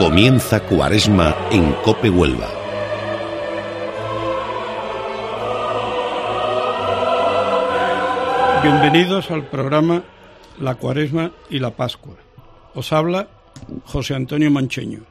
Comienza Cuaresma en COPE Huelva. Bienvenidos al programa La Cuaresma y la Pascua. Os habla José Antonio Mancheño.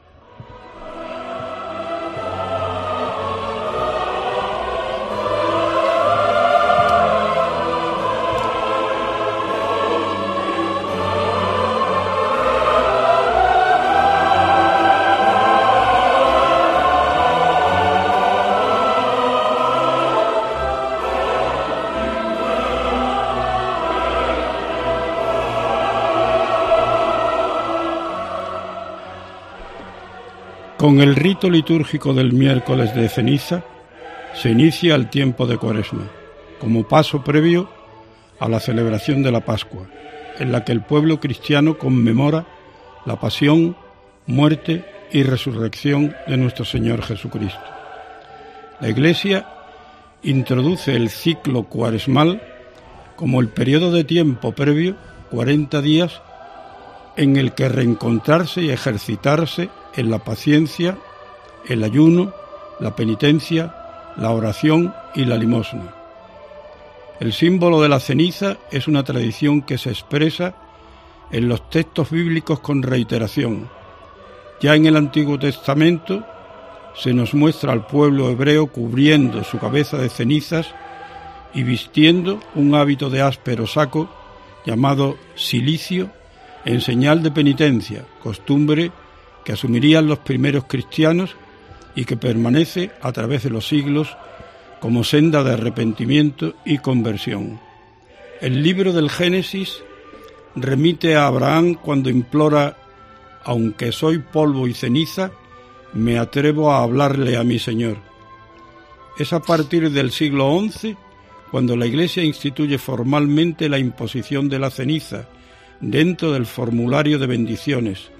Con el rito litúrgico del miércoles de ceniza se inicia el tiempo de Cuaresma, como paso previo a la celebración de la Pascua, en la que el pueblo cristiano conmemora la pasión, muerte y resurrección de nuestro Señor Jesucristo. La Iglesia introduce el ciclo cuaresmal como el periodo de tiempo previo, 40 días, en el que reencontrarse y ejercitarse en la paciencia, el ayuno, la penitencia, la oración y la limosna. El símbolo de la ceniza es una tradición que se expresa en los textos bíblicos con reiteración. Ya en el Antiguo Testamento se nos muestra al pueblo hebreo cubriendo su cabeza de cenizas y vistiendo un hábito de áspero saco llamado cilicio en señal de penitencia, costumbre que asumirían los primeros cristianos y que permanece a través de los siglos como senda de arrepentimiento y conversión. El libro del Génesis remite a Abraham cuando implora: aunque soy polvo y ceniza, me atrevo a hablarle a mi Señor. Es a partir del siglo XI cuando la Iglesia instituye formalmente la imposición de la ceniza dentro del formulario de bendiciones.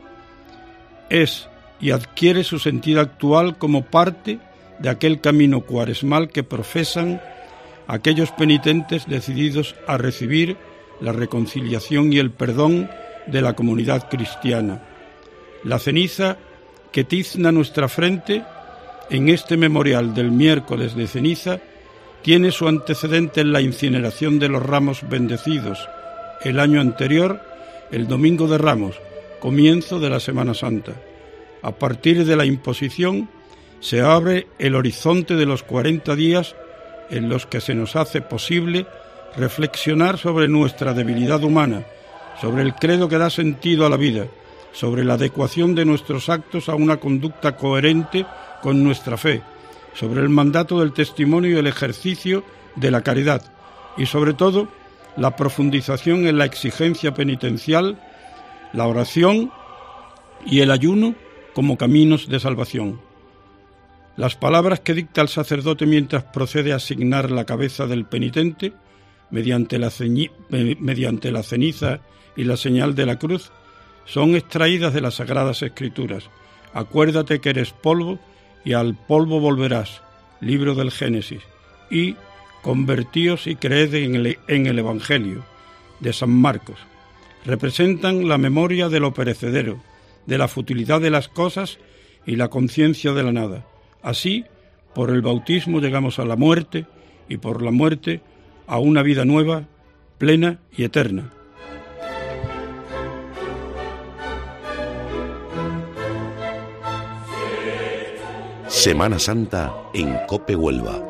Es y adquiere su sentido actual como parte de aquel camino cuaresmal que profesan aquellos penitentes decididos a recibir la reconciliación y el perdón de la comunidad cristiana. La ceniza que tizna nuestra frente en este memorial del miércoles de ceniza tiene su antecedente en la incineración de los ramos bendecidos el año anterior, el Domingo de Ramos, comienzo de la Semana Santa. A partir de la imposición se abre el horizonte de los 40 días en los que se nos hace posible reflexionar sobre nuestra debilidad humana, sobre el credo que da sentido a la vida, sobre la adecuación de nuestros actos a una conducta coherente con nuestra fe, sobre el mandato del testimonio y el ejercicio de la caridad y sobre todo la profundización en la exigencia penitencial, la oración y el ayuno como caminos de salvación. Las palabras que dicta el sacerdote mientras procede a asignar la cabeza del penitente, mediante la ceniza y la señal de la cruz, son extraídas de las Sagradas Escrituras. Acuérdate que eres polvo y al polvo volverás, libro del Génesis, y convertíos y creed en el Evangelio de San Marcos. Representan la memoria de lo perecedero, de la futilidad de las cosas y la conciencia de la nada. Así, por el bautismo llegamos a la muerte y por la muerte a una vida nueva, plena y eterna. Semana Santa en COPE Huelva.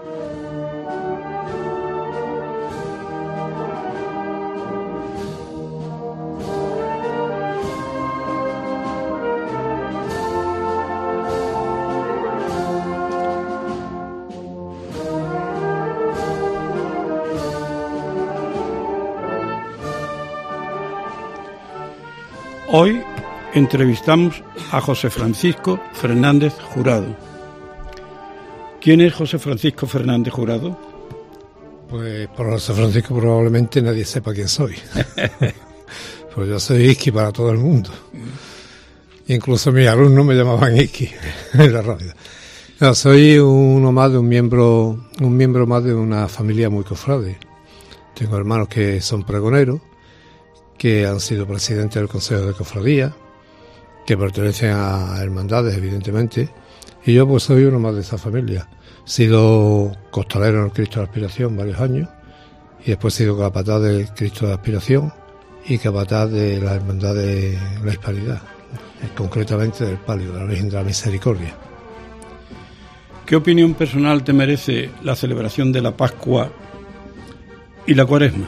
Hoy entrevistamos a José Francisco Fernández Jurado. ¿Quién es José Francisco Fernández Jurado? Pues por José Francisco probablemente nadie sepa quién soy. Pues yo soy Iki para todo el mundo. Incluso mis alumnos me llamaban Iki en la radio. No, soy uno más de un miembro más de una familia muy cofrade. Tengo hermanos que son pregoneros, que han sido presidentes del Consejo de Cofradía, que pertenecen a hermandades, evidentemente, y yo pues soy uno más de esa familia. He sido costalero en el Cristo de la Aspiración varios años, y después he sido capataz del Cristo de la Aspiración y capataz de la Hermandad de la Hispanidad, concretamente del Palio, de la Virgen de la Misericordia. ¿Qué opinión personal te merece la celebración de la Pascua y la Cuaresma?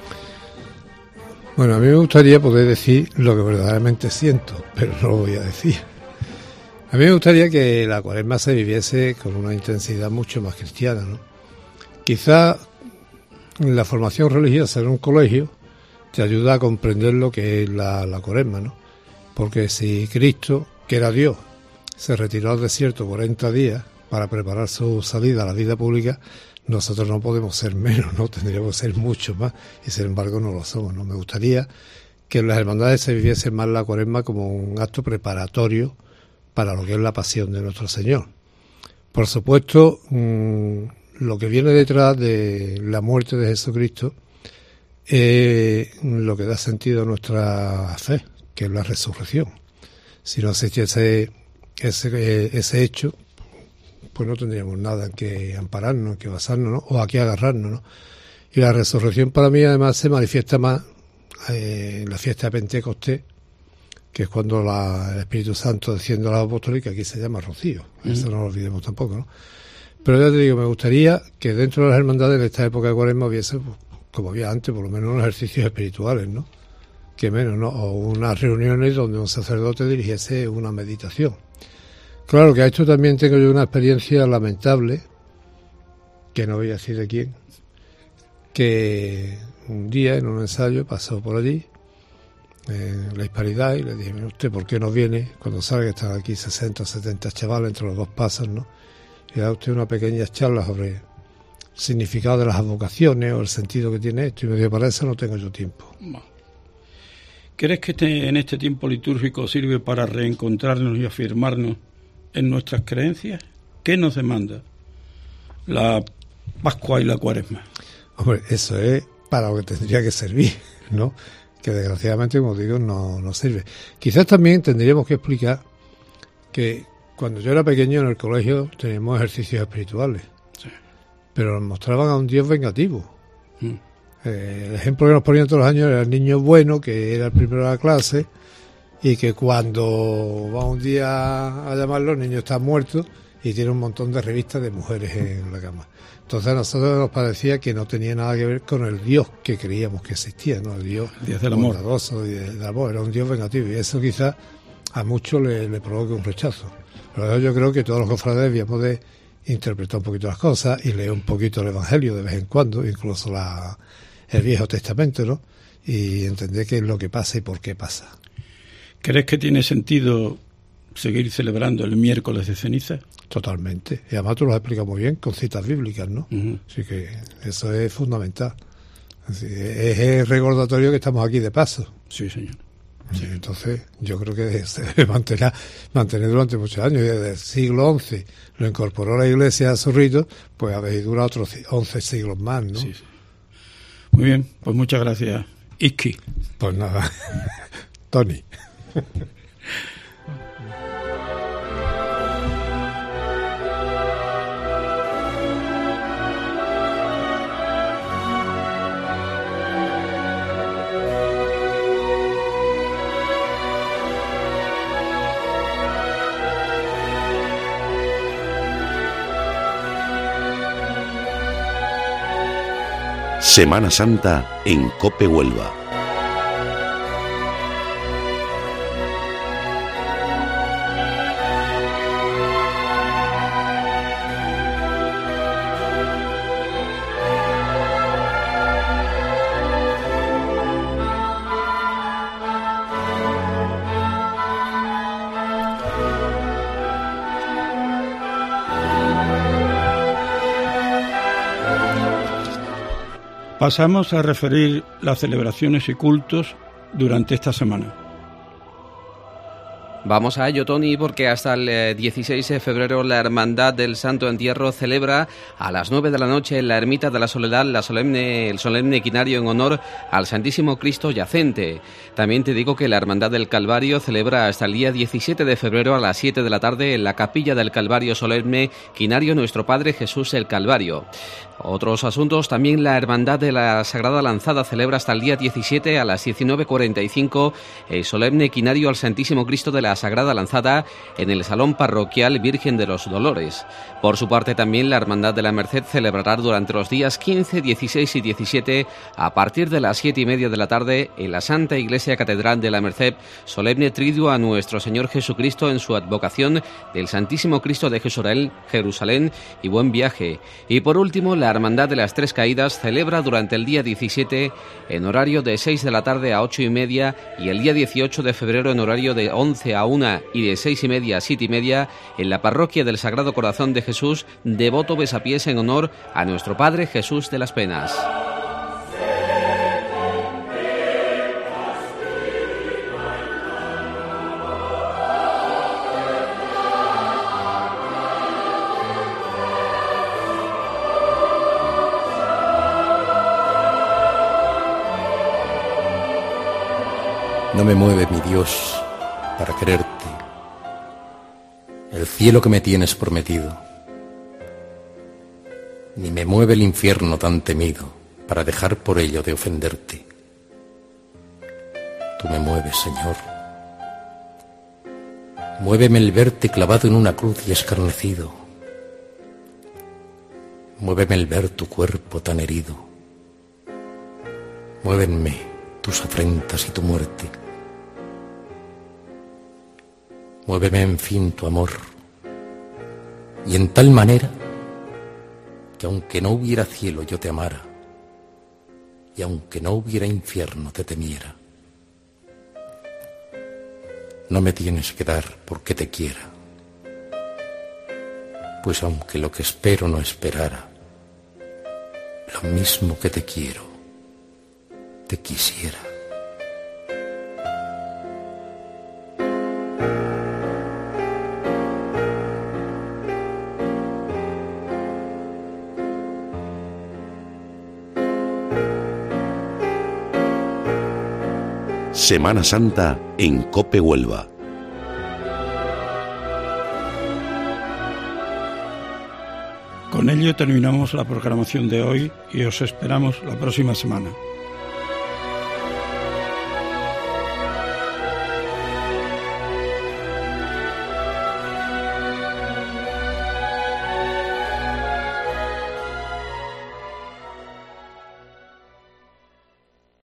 Bueno, a mí me gustaría poder decir lo que verdaderamente siento, pero no lo voy a decir. A mí me gustaría que la Cuaresma se viviese con una intensidad mucho más cristiana, ¿no? Quizá la formación religiosa en un colegio te ayuda a comprender lo que es la Cuaresma, ¿no? Porque si Cristo, que era Dios, se retiró al desierto 40 días para preparar su salida a la vida pública, nosotros no podemos ser menos, ¿no? Tendríamos que ser mucho más, y sin embargo no lo somos, ¿no? Me gustaría que en las hermandades se viviese más la Cuaresma como un acto preparatorio para lo que es la pasión de nuestro Señor. Por supuesto, lo que viene detrás de la muerte de Jesucristo es lo que da sentido a nuestra fe, que es la resurrección. Si no existiese ese hecho, pues no tendríamos nada en que ampararnos, en que basarnos, ¿no? O a qué agarrarnos, ¿no? Y la resurrección para mí además se manifiesta más en la fiesta de Pentecostés, que es cuando el Espíritu Santo desciende a los apóstoles, que aquí se llama Rocío. Eso no lo olvidemos tampoco, ¿no? Pero ya te digo, me gustaría que dentro de las hermandades en esta época de Cuaresma hubiese, pues, como había antes, por lo menos unos ejercicios espirituales, ¿no? Que menos, ¿no? O unas reuniones donde un sacerdote dirigiese una meditación. Claro que a esto también tengo yo una experiencia lamentable, que no voy a decir de quién, que un día en un ensayo pasó por allí, en la Hispanidad, y le dije, mire usted, ¿por qué no viene cuando sabe que están aquí 60 o 70 chavales entre los dos pasos, ¿no? Y da usted una pequeña charla sobre el significado de las advocaciones o el sentido que tiene esto, y me dijo, para eso no tengo yo tiempo. ¿Crees que en este tiempo litúrgico sirve para reencontrarnos y afirmarnos en nuestras creencias? ¿Qué nos demanda la Pascua y la Cuaresma? Hombre, eso es para lo que tendría que servir, ¿no? Que desgraciadamente, como digo, no sirve. Quizás también tendríamos que explicar que cuando yo era pequeño en el colegio teníamos ejercicios espirituales, sí, pero nos mostraban a un Dios vengativo. El ejemplo que nos ponían todos los años era el niño bueno, que era el primero de la clase, y que cuando va un día a llamarlo, el niño está muerto y tiene un montón de revistas de mujeres en la cama. Entonces a nosotros nos parecía que no tenía nada que ver con el Dios que creíamos que existía, ¿no? El Dios del amor, bondadoso y del amor, era un Dios vengativo, y eso quizás a muchos le provoque un rechazo. Pero yo creo que todos los cofrades debíamos de interpretar un poquito las cosas y leer un poquito el Evangelio de vez en cuando, incluso el Viejo Testamento, ¿no? Y entender qué es lo que pasa y por qué pasa. ¿Crees que tiene sentido seguir celebrando el miércoles de ceniza? Totalmente. Y además tú lo has explicado muy bien, con citas bíblicas, ¿no? Así que eso es fundamental. Así, es el recordatorio que estamos aquí de paso. Sí, señor. Sí. Entonces, yo creo que se debe mantener durante muchos años. Y desde el siglo XI lo incorporó la Iglesia a su rito, pues habéis durado otros 11 siglos más, ¿no? Sí, sí. Muy bien, pues muchas gracias, Iski. Pues nada, Tony. Semana Santa en COPE Huelva. Pasamos a referir las celebraciones y cultos durante esta semana. Vamos a ello, Tony, porque hasta el 16 de febrero la Hermandad del Santo Entierro celebra a las 9 de la noche en la Ermita de la Soledad el solemne quinario en honor al Santísimo Cristo Yacente. También te digo que la Hermandad del Calvario celebra hasta el día 17 de febrero a las 7 de la tarde en la Capilla del Calvario solemne quinario Nuestro Padre Jesús el Calvario. Otros asuntos, también la Hermandad de la Sagrada Lanzada celebra hasta el día 17 a las 19:45 el solemne quinario al Santísimo Cristo de la Sagrada Lanzada en el Salón Parroquial Virgen de los Dolores. Por su parte, también la Hermandad de la Merced celebrará durante los días 15, 16 y 17 a partir de las 7:30 de la tarde en la Santa Iglesia Catedral de la Merced solemne triduo a Nuestro Señor Jesucristo en su advocación del Santísimo Cristo de Jerusalén y buen viaje. Y por último, la Hermandad de las Tres Caídas celebra durante el día 17 en horario de 6 de la tarde a 8:30 y el día 18 de febrero en horario de 11 a 1 y de 6:30 a 7:30 en la Parroquia del Sagrado Corazón de Jesús, devoto besapiés en honor a Nuestro Padre Jesús de las Penas. No me mueve, mi Dios, para quererte, el cielo que me tienes prometido, ni me mueve el infierno tan temido para dejar por ello de ofenderte. Tú me mueves, Señor. Muéveme el verte clavado en una cruz y escarnecido. Muéveme el ver tu cuerpo tan herido. Muévenme tus afrentas y tu muerte. Muéveme, en fin, tu amor, y en tal manera que aunque no hubiera cielo yo te amara, y aunque no hubiera infierno te temiera. No me tienes que dar porque te quiera, pues aunque lo que espero no esperara, lo mismo que te quiero, te quisiera. Semana Santa en COPE Huelva. Con ello terminamos la programación de hoy y os esperamos la próxima semana.